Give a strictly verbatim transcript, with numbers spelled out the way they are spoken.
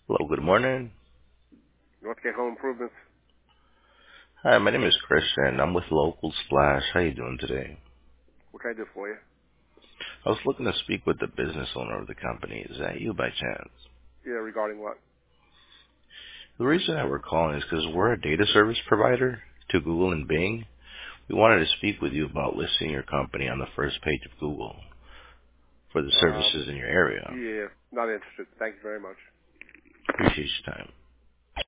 Hello, good morning. Northgate Home Improvements. Hi, my name is Christian. I'm with Local Splash. How you doing today? What can I do for you? I was looking to speak with the business owner of the company. Is that you by chance? Yeah, regarding what? The reason that we're calling is because we're a data service provider to Google and Bing. We wanted to speak with you about listing your company on the first page of Google for the Um, services in your area. yeah, not interested. Thank you very much. Appreciate your time.